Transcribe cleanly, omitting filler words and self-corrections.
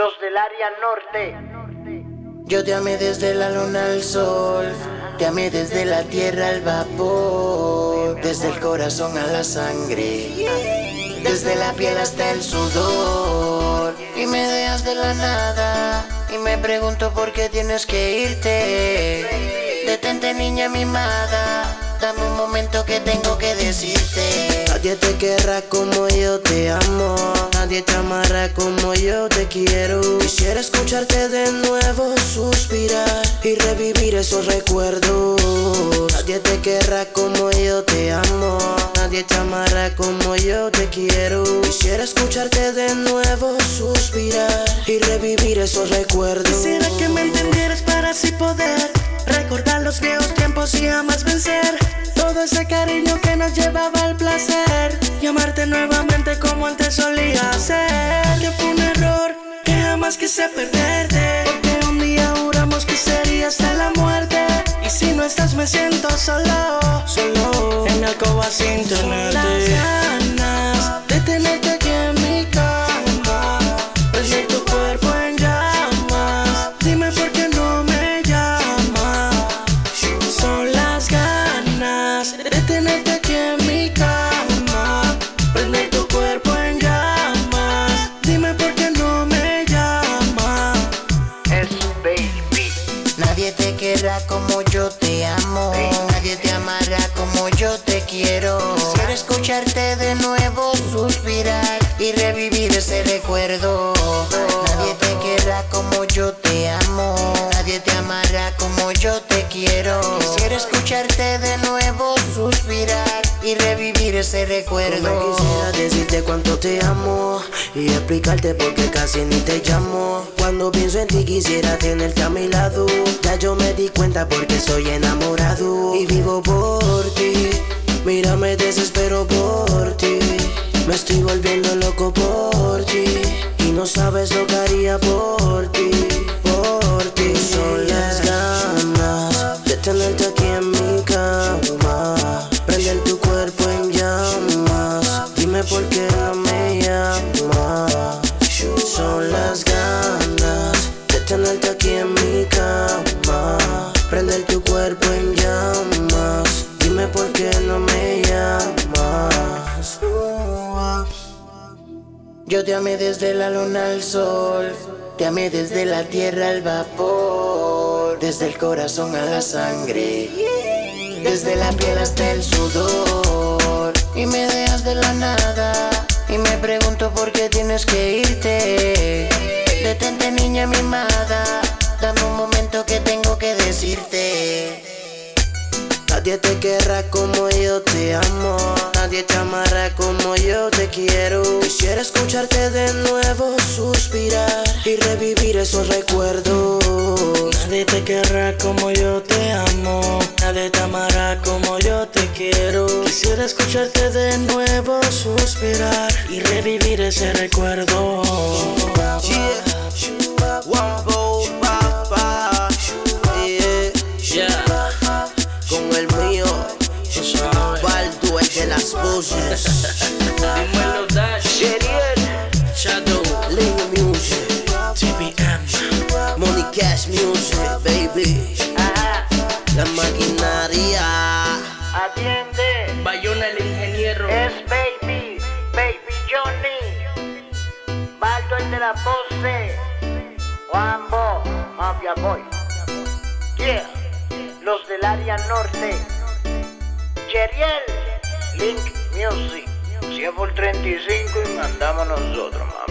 los del área norte. Yo te amé desde la luna al sol, te amé desde la tierra al vapor, desde el corazón a la sangre, desde la piel hasta el sudor. Y me dejas de la nada y me pregunto por qué tienes que irte. Detente, niña mimada, dame un momento que tengo que decirte. Nadie te querrá como yo te amo, nadie te amará como yo te quiero. Quisiera escucharte de nuevo suspirar y revivir esos recuerdos. Nadie te querrá como yo te amo, nadie te amará como yo te quiero. Quisiera escucharte de nuevo suspirar y revivir esos recuerdos. Quisiera que me entendieras para así poder recordar los viejos tiempos y jamás vencer todo ese cariño que nos llevaba al placer y amarte nuevamente como antes solía ser. Que fue un error que jamás quise perderte, porque un día juramos que sería hasta la muerte. Y si no estás me siento solo en mi alcoba sin tenerte. Las ganas de tenerte aquí en mi cama, prender tu cuerpo en llamas. Dime por qué no me llamas. Son las ganas de tenerte aquí en mi cama, prender tu cuerpo en llamas. Dime por qué no me llamas. Es baby. Nadie te querrá como yo te amo, nadie te amará como yo te quiero. Quisiera escucharte de nuevo suspirar y revivir ese recuerdo. Nadie te querrá como yo te amo, nadie te amará como yo te quiero. Quisiera escucharte de nuevo suspirar y revivir ese recuerdo. Como quisiera decirte cuánto te amo y explicarte por qué casi ni te llamo. Cuando pienso en ti quisiera tenerte a mi lado. Ya yo me di cuenta porque soy enamorado y vivo por ti. Mira, me desespero por ti, me estoy volviendo loco por ti y no sabes lo que haría por ti, por ti. Son las ganas de tenerte aquí en mi cama, prender tu cuerpo en llamas. Dime por qué no me llamas. Son las ganas de tenerte aquí en mi cama, prender tu cuerpo en llamas. Dime por qué no me llamas. Yo te amé desde la luna al sol, te amé desde la tierra al vapor, desde el corazón a la sangre, desde la piel hasta el sudor. Y me dejas de la nada y me pregunto por qué tienes que irte. Detente, niña mimada, dame un momento que tengo que decirte. Nadie te querrá como yo te amo, nadie te amará como yo te quiero. Quisiera escucharte de nuevo suspirar y revivir esos recuerdos. Nadie te querrá como yo te amo, nadie te amará como yo te quiero. Quisiera escucharte de nuevo suspirar y revivir ese recuerdo. Wambo, papá, con el mío, Baldo, el de las voces. Dímelo, Dash, Sheriel, Shadow, Link Music, TPM, Money Cash Music, baby. Ajá. La maquinaria. Atiende. Bayona el ingeniero. Es baby. Baby Johnny. Baldo el de la pose. Wambo. Mafia Boy. Yeah. Los del área norte. Cheriel. Link Music. 100 por 35 y mandamos nosotros, mami.